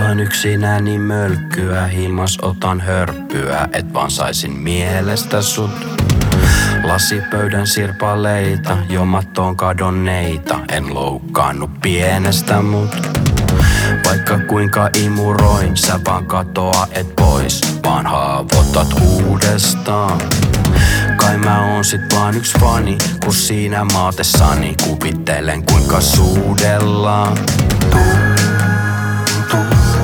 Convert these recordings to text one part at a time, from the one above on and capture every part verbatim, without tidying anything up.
Ihan yksinäni mölkkyä, himas otan hörppyä, et vaan saisin mielestä sut. Lasipöydän sirpaleita, jomattoon kadonneita, en loukkaannu pienestä mut. Vaikka kuinka imuroin, sä vaan katoa et pois, vaan haavoitat uudestaan. Kai mä oon sit vaan yks fani, kun siinä maatessani kuvittelen kuinka suudellaan. Tuu, tuu,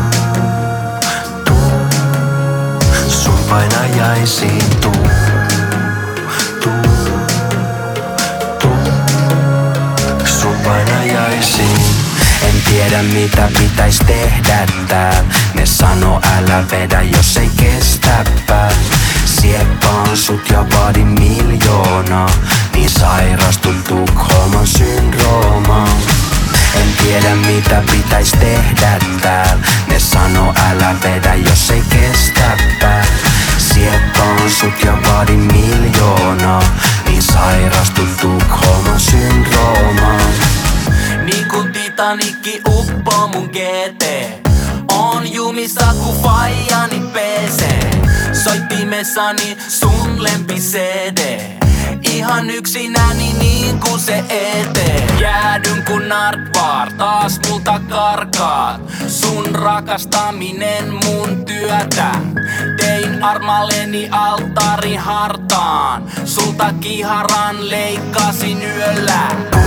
tuu, sun painajaisiin tuu. Tuu, tuu, sun painajaisiin. En tiedä mitä pitäis tehdä tääl. Ne sano älä vedä jos ei kestäpä. Sieppaan sut ja vaadin miljoonaa, niin sairastun Tukholman syndroomaan. En tiedä mitä pitäis tehdä tääl. Ne sano älä vedä jos ei kestäpä. Sieppaan sut ja vaadin miljoonaa, niin sairastun Tukholman syndroomaan. Niin kun Titanikki uppoo mun G T, on jumissa ku faijani P C. Soittimessani sun lempi C D, ihan yksinäni niin kuin se etee. Jäädyn kun Nardvar, taas multa karkaat. Sun rakastaminen mun työtä. Tein armalleni alttarin hartaan, sulta kiharan leikkasin yöllä.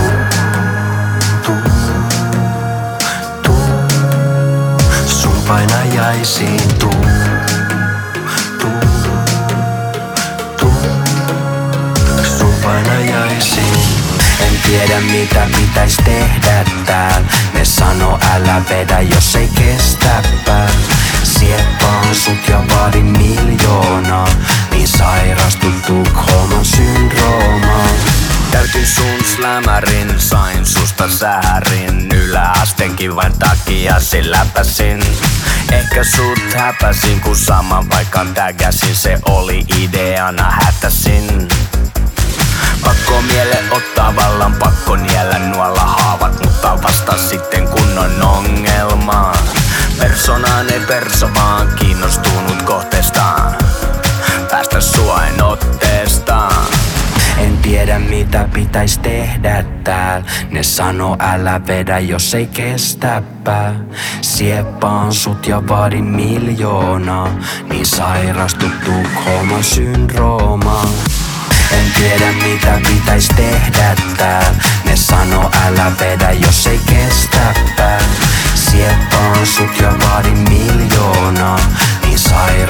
Sun painajaisiin tuu. Tuu, tuu, sun painajaisiin. En tiedä mitä pitäis tehdä tääl. Ne sano älä vedä jos ei kestäpä. Sieppaan sut ja vaadin miljoonaa, niin sairastun Tukholman syndroomaan. Täytin sun slämärin, sain susta säärin. Yläasteenkin vain takia läpäsin. Ehkä sut häpäsin, kun saman paikan tägäsin. Se oli ideana, hätäsin. Pakko miele ottaa vallan, pakko niellä nuolla haavat. Mutta vasta sitten kun on ongelma. Persoonaan ei perso vaan kiinnostunut kohteestaan. Päästä sua en otteestaan. En tiedä mitä pitäis tehdä tääl. Ne sano älä vedä jos ei kestäpä. Sieppaan sut ja vaadin miljoonaa, niin sairastut Tukholman syndroomaan. En tiedä mitä pitäis tehdä tääl. Ne sano älä vedä jos ei kestäpä. Sieppaan sut ja vaadin miljoonaa, niin sairastut